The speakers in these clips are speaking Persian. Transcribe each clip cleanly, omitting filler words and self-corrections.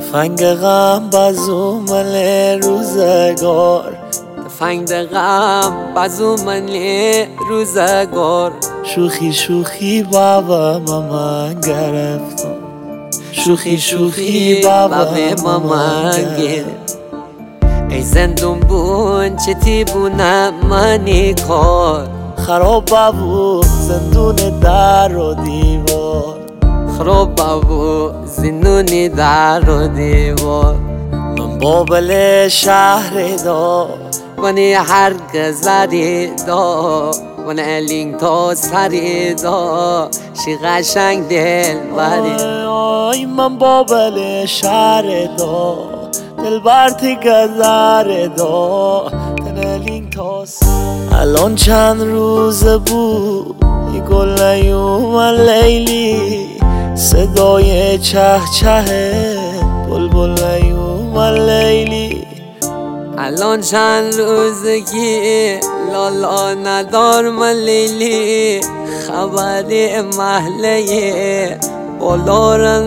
تفنگ غم بزو من روزگار تفنگ غم بزو من روزگار شوخی شوخی بابا من گرفتم شوخی شوخی بابا من گرفت ای زندون بون چتی بونم منی کار خراب بابو زندون در و دیوار خراب بابو زندونی در و دیوار من بابل شهر دا ونی هرگز زدی دا ون الینگ تا سری دا شی قشنگ دل بری آی من بابل شهر دا دل برتی گذر دا تنلینگ تا الان چند روز بود یه گل نیومن لیلی صدای چه چه بلبل نیومن لیلی الان چند روزه که لالا ندار من لیلی خبری محله بالا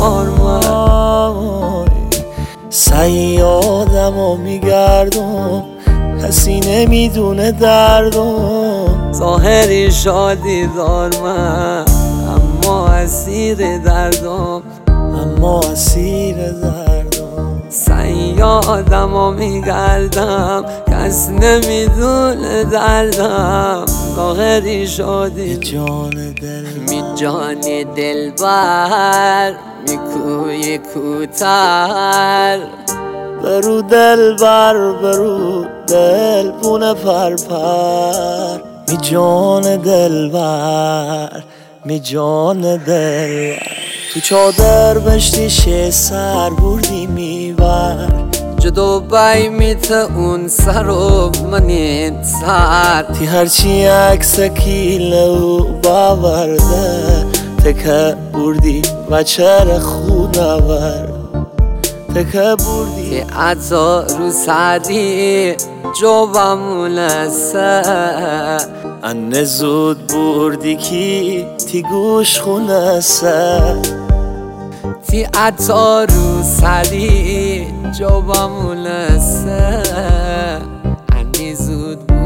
نارمن سیادم و میگردم کسی نمیدونه دردم ظاهری شادی دار من اما اسیر دردم سیادم و میگردم کس نمیدونه دردم ظاهری شادی می جان دل بر می کوی کوتر برو دل بر برو دل بونه پر می جان دل بر می جان دل تو چادر بشتیش سر بردی میبر جدو بای میته اون سر و منین سر تی هرچی عکس کیله و باورده تکه بردی و چر خود نور تکه بردی که عطا رو سردی جوابمونه سر انه زود بردی کی تی گوش خونه سر تی عطا رو سردی جوابمونه سر انی زود